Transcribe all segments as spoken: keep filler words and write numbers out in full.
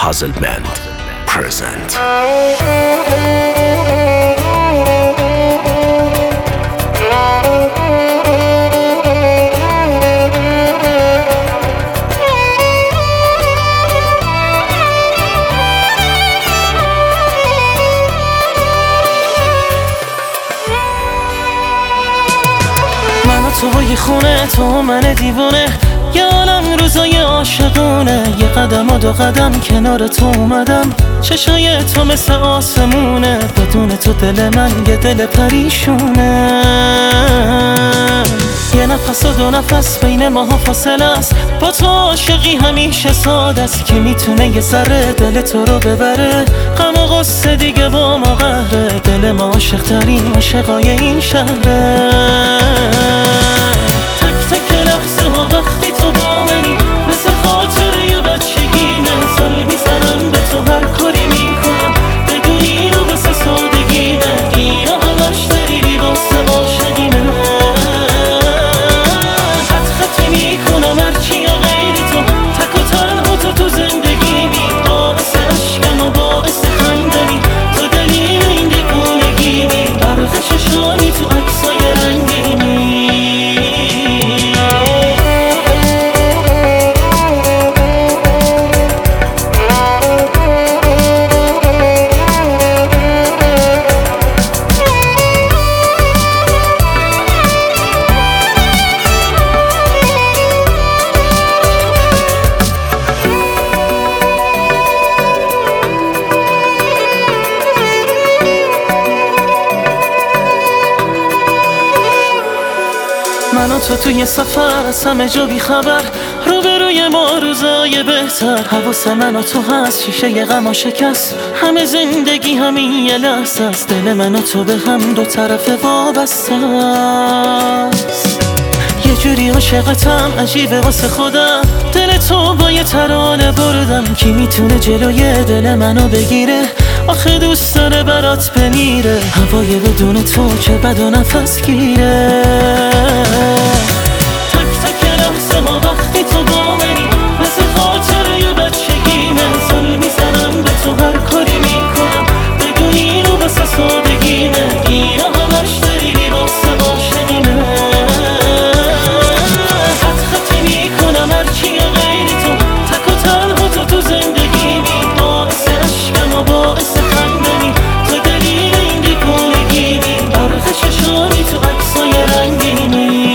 Puzzlement present. توی خونه تو من دیوونه، یه عالم روزای عاشقونه. یه قدم و دو قدم کنار تو اومدم، چشای تو مثل آسمونه. بدون تو دل من یه دل پریشونه. یه نفس و دو نفس بین ماها فاصله است، با تو عاشقی همیشه ساده است. که میتونه یه ذره دل تو رو ببره، غم و غصه دیگه با ما قهره. دل ما عاشق ترین عاشقای این شهره. وقتی تو با منی مثل خاطره بچگیمه، سال میزنم به تو هر کاری میکنم، بدون اینو واسه سادگیمه. اینو همش داری واسه عاشقیمه. خط خطی میکنم هرچی یا غیری تو، تک و تنها تو تو زندگیمی. باعث عشقم و باعث خندمی، تو دلیل این دیوونگیمی. برق چشانی تو عکسای رنگیمی. من و تو توی سفر از همه جا بی خبر، روبروی ما روزای بهتر. حواس من و تو هست، شیشه ی غم و شکست. همه زندگی همین یه لحظه است. دل من و تو به هم دو طرف وابسته است. یه جوری عاشقتم عجیبه واسه خودم، دل تو با یه ترانه بردم. کی میتونه جلوی دل منو بگیره، آخه دوست داره برات بمیره. هوای بدون تو چه بد و نفس گیره. تک تک لحظه ما وقتی تو با منی مثل خاطره بچگیمه. سال میزنم به تو هر کاری میکنم، بدون اینو واسه سادگیمه. اینو همش داری واسه عاشقیمه. خط خطی میکنم هرچی یا غیری تو، تک و تنها تو تو زندگیمی. باعث عشقم و باعث خندمی، تو دلیل این دیوونگیمی. برق چشانی تو عکسای رنگیمی.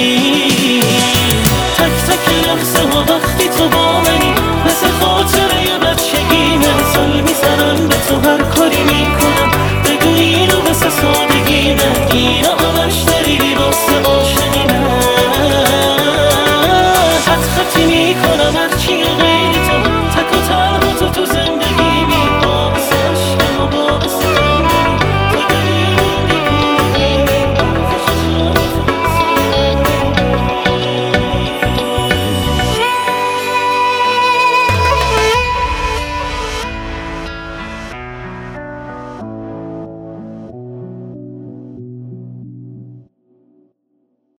تک تک لحظه ها وقتی تو با منی مثل خاطره بچگیمه. سال میزنم به تو هر کاری میکنم، بدون اینو واسه سادگیمه. اینو همش داری واسه عاشقیمه.